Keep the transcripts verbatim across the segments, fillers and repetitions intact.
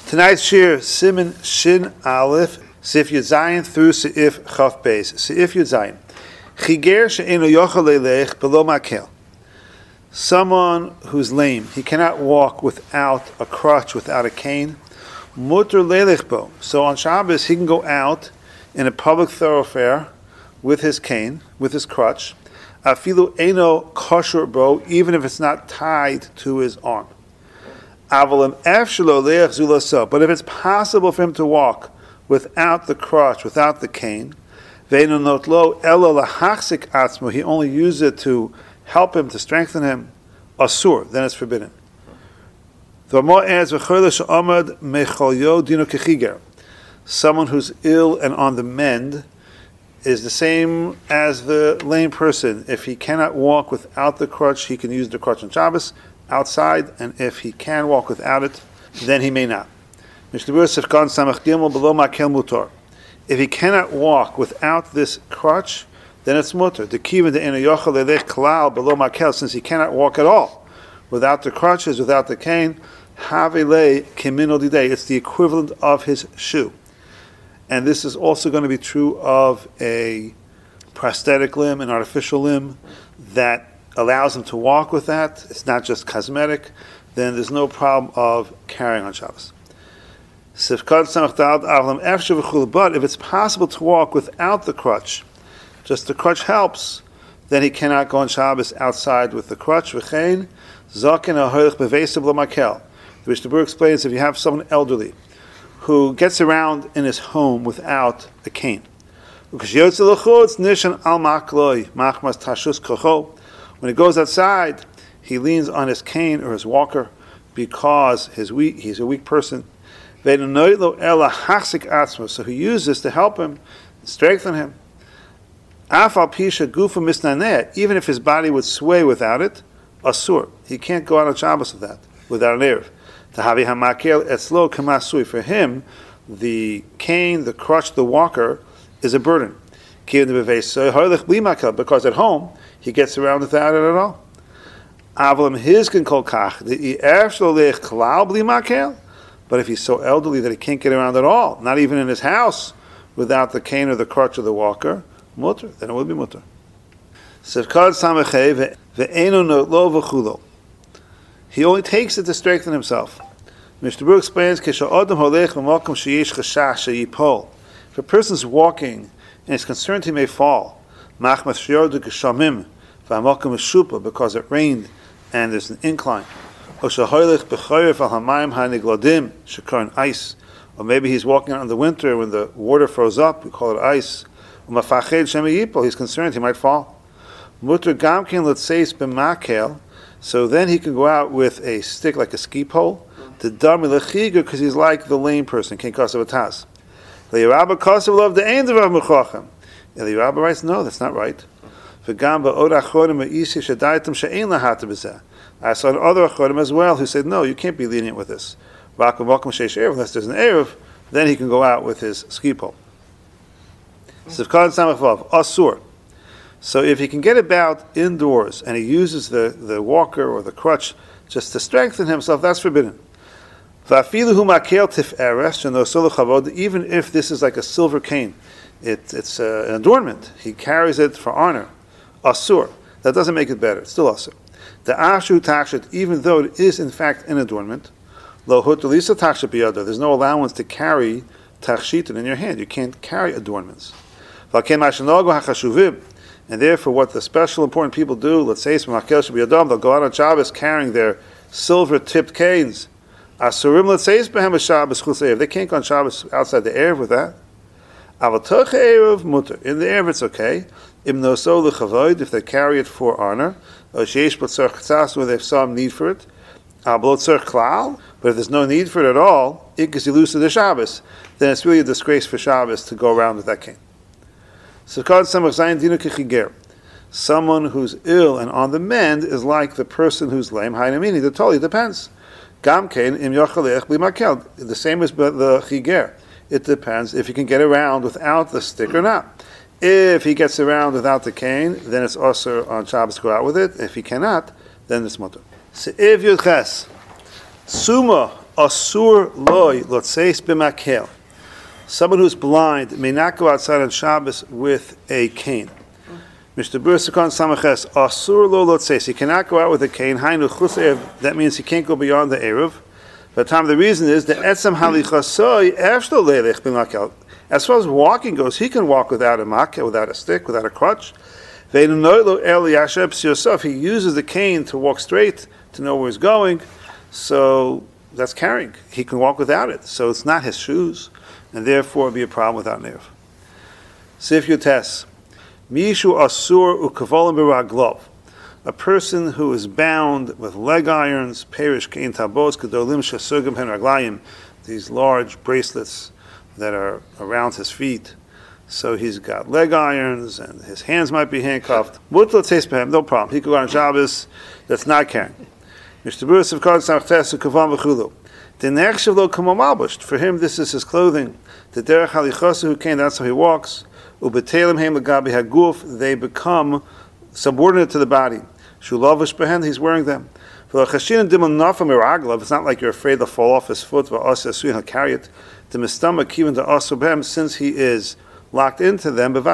Tonight's shir, Siman Shin Aleph, Seif Yud Zayin through Seif Chaf Beis. Seif Yud Zayin. Chiger she'enu yochel leilech below makel. Someone who's lame, he cannot walk without a crutch, without a cane. Mutter leilech bo. So on Shabbos, he can go out in a public thoroughfare with his cane, with his crutch. Afilu eno kosher bo, even if it's not tied to his arm. But if it's possible for him to walk without the crutch, without the cane, he only uses it to help him, to strengthen him, asur, then it's forbidden. Someone who's ill and on the mend is the same as the lame person. If he cannot walk without the crutch, he can use the crutch on Shabbos outside, and if he can walk without it, then he may not. If he cannot walk without this crutch, then it's mutter. Since he cannot walk at all without the crutches, without the cane, it's the equivalent of his shoe. And this is also going to be true of a prosthetic limb, an artificial limb, that allows him to walk with that. It's not just cosmetic. Then there's no problem of carrying on Shabbos. But if it's possible to walk without the crutch, just the crutch helps, then he cannot go on Shabbos outside with the crutch. The Mishnah explains if you have someone elderly who gets around in his home without a cane, when he goes outside, he leans on his cane or his walker because his weak, he's a weak person. So he uses this to help him, strengthen him. Even if his body would sway without it, asur. He can't go out on Shabbos with that, without an erev. For him, the cane, the crutch, the walker is a burden. Because at home, he gets around without it at all. But if he's so elderly that he can't get around at all, not even in his house, without the cane or the crutch or the walker, mutter, then it would be mutter. He only takes it to strengthen himself. Mishnah Berurah explains, if a person's walking and is concerned he may fall, because it rained and there's an incline, or maybe he's walking out in the winter when the water froze up, we call it ice, he's concerned he might fall. So then he can go out with a stick like a ski pole, because he's like the lame person. Eliyahu writes, no, that's not right. I saw other Achorim as well who said, no, you can't be lenient with this. Unless there's an Erev, then he can go out with his ski pole. Asur. So if he can get about indoors and he uses the, the walker or the crutch just to strengthen himself, that's forbidden. Even if this is like a silver cane, it, it's uh, an adornment. He carries it for honor. Asur. That doesn't make it better. It's still asur. The ashu tachshit, even though it is in fact an adornment, lo hutulisa tachshit biyada. There's no allowance to carry tachshitin in your hand. You can't carry adornments. And therefore, what the special important people do, let's say, they'll go out on Shabbos carrying their silver-tipped canes. Asurim, let's say, if they can't go on Shabbos outside the erev with that. In the erev, it's okay. If they carry it for honor, where they have some need for it. But if there's no need for it at all, then it's really a disgrace for Shabbos to go around with that cane. Someone who's ill and on the mend is like the person who's lame. It totally depends. The same as the chiger. It depends if he can get around without the stick or not. If he gets around without the cane, then it's also on Shabbos to go out with it. If he cannot, then it's mutter. Se'ev Yudches. Suma Asur loy lotzeis b'makel. Someone who's blind may not go outside on Shabbos with a cane. Mister Bursikon Samaches Asur lo lotzeis. He cannot go out with a cane. Hainu chutz erev. That means he can't go beyond the erev. But time the reason is the etzem halichasoy efshlo leilech b'makel. As far as walking goes, he can walk without a makel, without a stick, without a crutch. He uses the cane to walk straight, to know where he's going. So that's carrying. He can walk without it. So it's not his shoes, and therefore it would be a problem without nerve. Sif Yotes. Mishu asur ukavolim b'raglov. A person who is bound with leg irons, perish kein tabos kedolim shesugim pen raglayim, these large bracelets that are around his feet. So he's got leg irons, and his hands might be handcuffed. No problem. He could go on Shabbos. That's not carrying. For him, this is his clothing. The derech halichasu who came, that's how he walks. They become subordinate to the body. Shulavish behen, he's wearing them. It's not like you're afraid to fall off his foot. He'll carry it. Since he is locked into them, they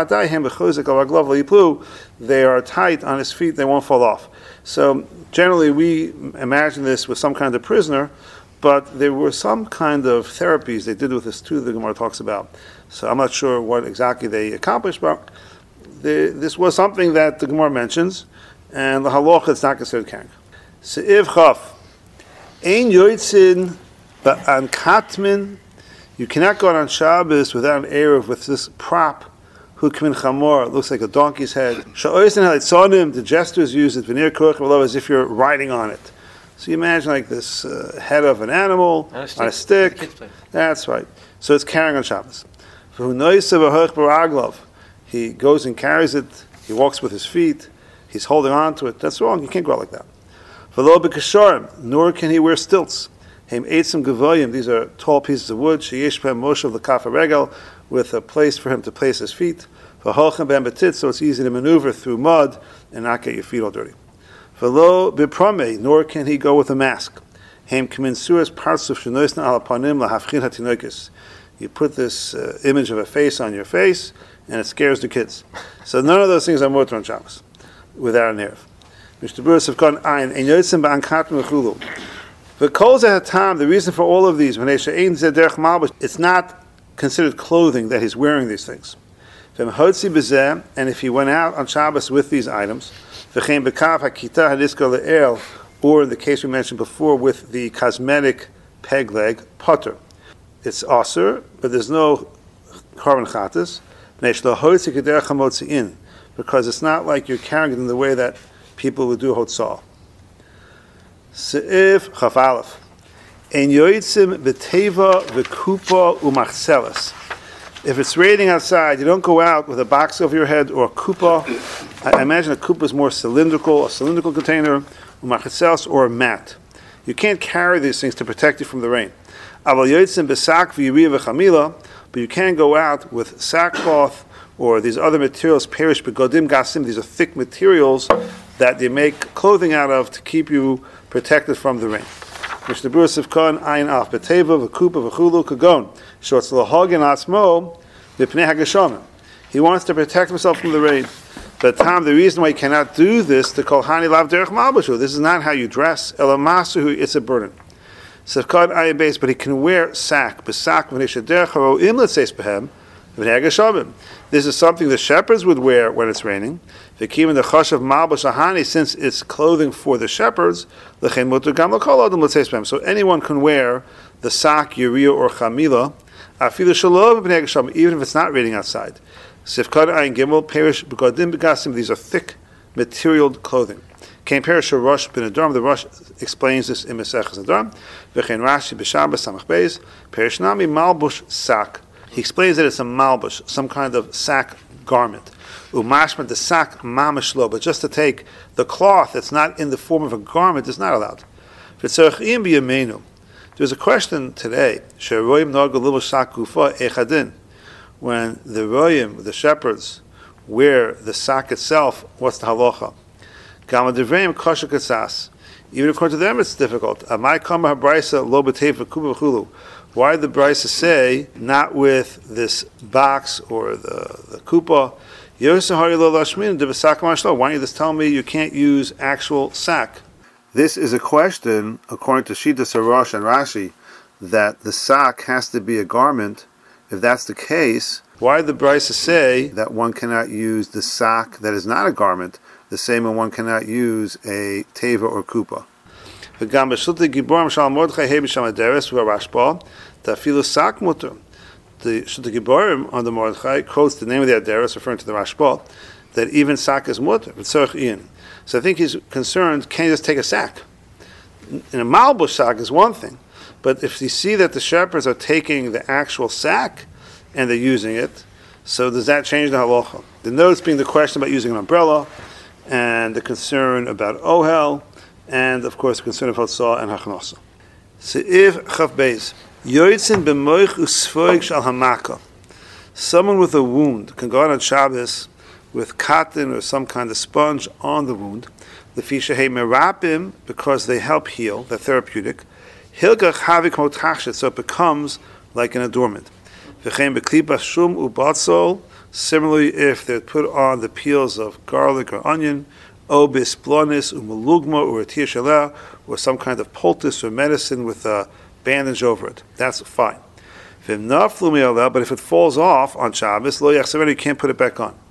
are tight on his feet, they won't fall off. So generally we imagine this with some kind of prisoner, but there were some kind of therapies they did with this too, the Gemara talks about. So I'm not sure what exactly they accomplished, but they, this was something that the Gemara mentions, and the halacha is not considered carrying. Se'iv chaf, ein yoitzin ba'an katmin. You cannot go out on Shabbos without an erev with this prop, hukmin chamor, it looks like a donkey's head. Sha'oisin halitzonim, the jesters use it, v'nir koch as if you're riding on it. So you imagine like this uh, head of an animal on a stick. On a stick. That's right. So it's carrying on Shabbos. He goes and carries it, he walks with his feet, he's holding on to it. That's wrong, you can't go out like that. Nor can he wear stilts. These are tall pieces of wood, with a place for him to place his feet. So it's easy to maneuver through mud and not get your feet all dirty. Nor can he go with a mask. You put this uh, image of a face on your face, and it scares the kids. So none of those things are mutter on Shabbos, without a nerve. The reason for all of these, it's not considered clothing that he's wearing these things. And if he went out on Shabbos with these items, or in the case we mentioned before with the cosmetic peg leg, potter. It's aser, but there's no carbon chatas, because it's not like you're carrying it in the way that people would do hotzah. Se'if chaf aleph. Ein yoitzim b'teva v'kupa u'machselas. If it's raining outside, you don't go out with a box over your head or a kupa. I imagine a kupa is more cylindrical, a cylindrical container, u'machselas, or a mat. You can't carry these things to protect you from the rain. Aval yoitzim b'sak v'yiriyah v'chamila, but you can go out with sackcloth or these other materials, perish begodim gasim. These are thick materials that they make clothing out of to keep you protected from the rain. Mishnah Berurah Sivkon Ayin Af B'Teva V'Kupa V'Chulu Kagon Shorts L'Hagin Atzmo V'Pnei HaGeshamim. He wants to protect himself from the rain. But Tom, the reason why he cannot do this, to call Hani Lav Derech Malbashu. This is not how you dress. Elamasu, it's a burden. Sivkon Ayin Beis, but he can wear sack. B'Sak V'Nisha Derech Haroim L'Tzeis B'Hem V'Pnei HaGeshamim. This is something the shepherds would wear when it's raining. The the chashav malbash ahani, since it's clothing for the shepherds, so anyone can wear the sak, yuriya, or chamila, even if it's not raining outside. These are thick, material clothing. The Rosh explains this in Maseches Nedarim. He explains that it's a malbush, some kind of sack garment. Umashma the sack mamashlo, but just to take the cloth that's not in the form of a garment is not allowed. There's a question today. When the royim, the shepherds, wear the sack itself, what's the halacha? Even according to them, it's difficult. Why did the Brisa say not with this box or the, the kupa? Why don't you just tell me you can't use actual sack? This is a question, according to Shita Sarash and Rashi, that the sack has to be a garment. If that's the case, why did the Brisa say that one cannot use the sack that is not a garment, the same way one cannot use a teva or kupa? The Shulta Giborim on the Mordechai quotes the name of the Aderes, referring to the Rashba, that even sack is mutter. So I think he's concerned, can you just take a sack? In a Malbush sack is one thing, but if you see that the shepherds are taking the actual sack and they're using it, so does that change the halacha? The notes being the question about using an umbrella, and the concern about ohel, and of course the concern of hotzah and hachnasa. Se'iv chaf beis yoitzin b'moich usfoig shal hamaka. Someone with a wound can go out on Shabbos with cotton or some kind of sponge on the wound. The fishahei merapim, because they help heal, they're therapeutic. Hilgach havik motachshet, so it becomes like an adornment. V'chein b'klipa shum ubatzol. Similarly, if they're put on the peels of garlic or onion, o bisplonis umalugma or a tirshalah, or some kind of poultice or medicine with a bandage over it, that's fine. But if it falls off on Shabbos, lo yachzerenu, you can't put it back on.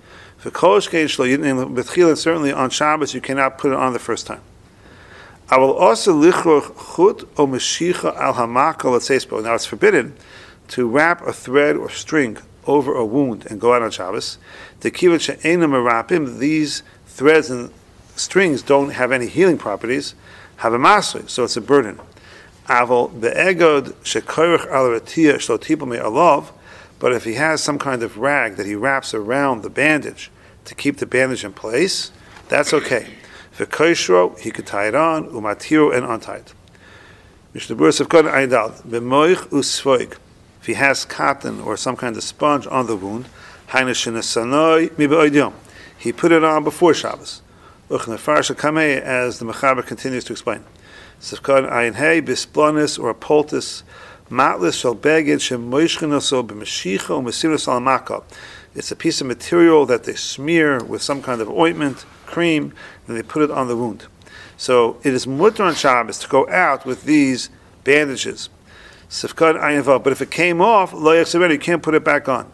Certainly on Shabbos you cannot put it on the first time. I will also lichroch chut o meshicha al hamaka l'tzeispo. Now it's forbidden to wrap a thread or string over a wound and go out on Shabbos. The kivat she'ena merapim, these threads and strings don't have any healing properties, have a masri, so it's a burden. Aval be'egod shekoirach al ratiyah shlo tipul me'alav, but if he has some kind of rag that he wraps around the bandage to keep the bandage in place, that's okay. V'koishro, he could tie it on, umatiru, and untie it. Mishnah Berurah Sefkot Aydal, b'moich usfoig, if he has cotton or some kind of sponge on the wound, hainu shenesanoi mi'be'odyom, he put it on before Shabbos. Uchnefar shekamei, as the Mechaber continues to explain. Sefkot Ayin Hey, bisplonis, or a poultice, matlis shel beged shemoishchenoso b'meshicha u'mesiros al makah. It's a piece of material that they smear with some kind of ointment, cream, and they put it on the wound. So it is mutter on Shabbos to go out with these bandages. Sefkad ayin vav. But if it came off, lo yachzerenu, you can't put it back on.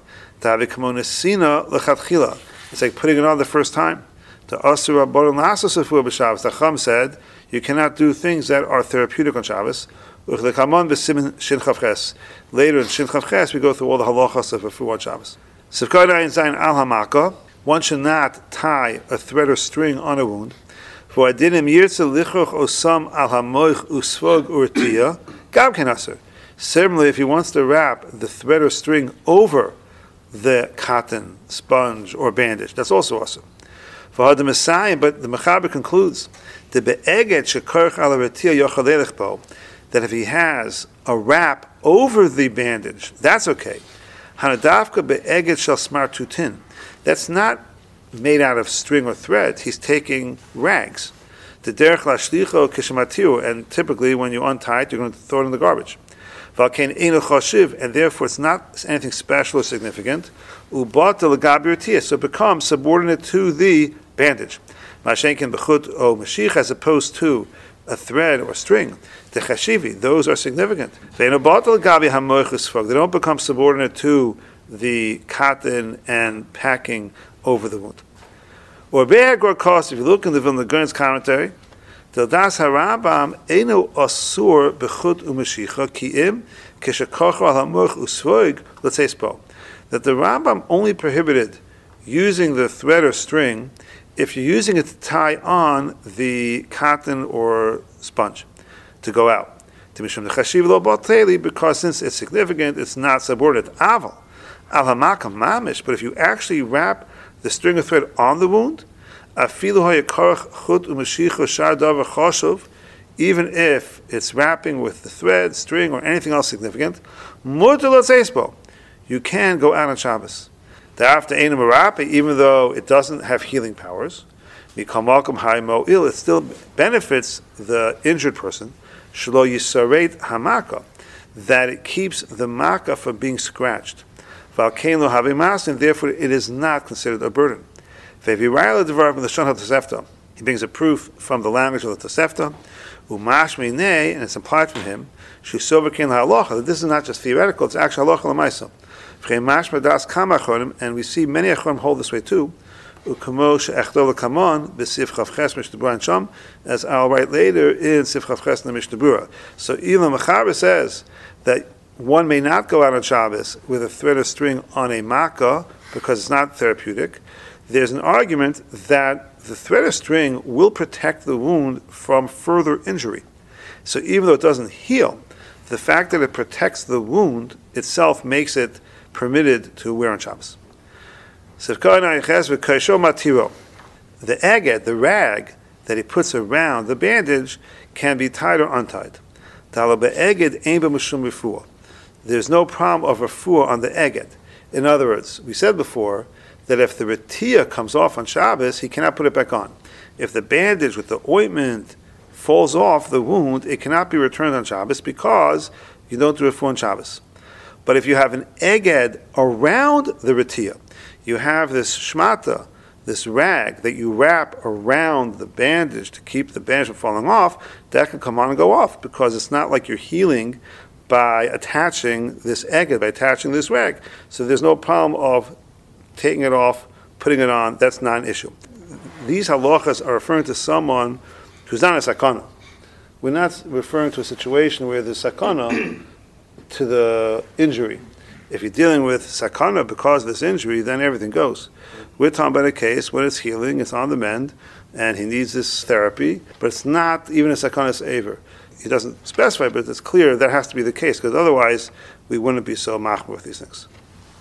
It's like putting it on the first time. The Asur Rabbanon L'Asosefur b'Shabbos. The Chum said you cannot do things that are therapeutic on Shabbos. Later in Shin Chavches we go through all the halachas of a fu on Shabbos. Sefkad ayin zayin al hamaka. One should not tie a thread or string on a wound. For adinim yirtze lichroch osam al hamoich usvog urtia gam kenaser. Similarly, if he wants to wrap the thread or string over the cotton, sponge, or bandage, that's also awesome. For the Messiah, but the Mechaber concludes the be'eget shekorch al urtia yochal elechbo, that if he has a wrap over the bandage, that's okay. Hanadavka be'eget shel smartutin. That's not made out of string or thread. He's taking rags. The derech lashlicho kishmatiru, and typically when you untie it, you're going to throw it in the garbage. Valkein enu choshiv, and therefore it's not anything special or significant. Ubat legabi urtia, so it becomes subordinate to the bandage. Mashenkin bechut o mashich, as opposed to a thread or string. The chashivi, those are significant. They don't become subordinate to the cotton and packing over the wound. Or Be'egor Kos, if you look in the Vilna Gaon's commentary, Tildas HaRambam Eino Asur Bechut Umeshicha Ki'im Keshekocho Al HaMuch Usvoig L'Tzeispo, that the Rambam only prohibited using the thread or string if you're using it to tie on the cotton or sponge to go out. Because since it's significant, it's not subordinate. Aval al hamakam mamish, but if you actually wrap the string of thread on the wound, even if it's wrapping with the thread, string, or anything else significant, you can go out on Shabbos. Even though it doesn't have healing powers, it still benefits the injured person, shelo yisareit hamaka, that it keeps the maka from being scratched. And therefore it is not considered a burden. He brings a proof from the language of the Tosefta, and it's implied from him that this is not just theoretical, it's actually halacha l'maisa. And we see many achorim hold this way too, as I'll write later in Sif Chav Ches in the Mishnah Berurah. So Ilam Mechaber says that one may not go out on Shabbos with a thread or string on a makkah because it's not therapeutic. There's an argument that the thread or string will protect the wound from further injury. So even though it doesn't heal, the fact that it protects the wound itself makes it permitted to wear on Shabbos. The agate, the rag that he puts around the bandage, can be tied or untied. There's no problem of refuah on the agate. In other words, we said before that if the retia comes off on Shabbos, he cannot put it back on. If the bandage with the ointment falls off the wound, it cannot be returned on Shabbos because you don't do refuah on Shabbos. But if you have an eged around the retia, you have this shmata, this rag that you wrap around the bandage to keep the bandage from falling off, that can come on and go off because it's not like you're healing by attaching this eged, by attaching this rag. So there's no problem of taking it off, putting it on. That's not an issue. These halachas are referring to someone who's not a sakana. We're not referring to a situation where there's sakana to the injury. If you're dealing with sakana because of this injury, then everything goes. We're talking about a case when it's healing, it's on the mend, and he needs this therapy, but it's not even a sakana's aver. He doesn't specify, but it's clear that has to be the case, because otherwise we wouldn't be so machmir with these things.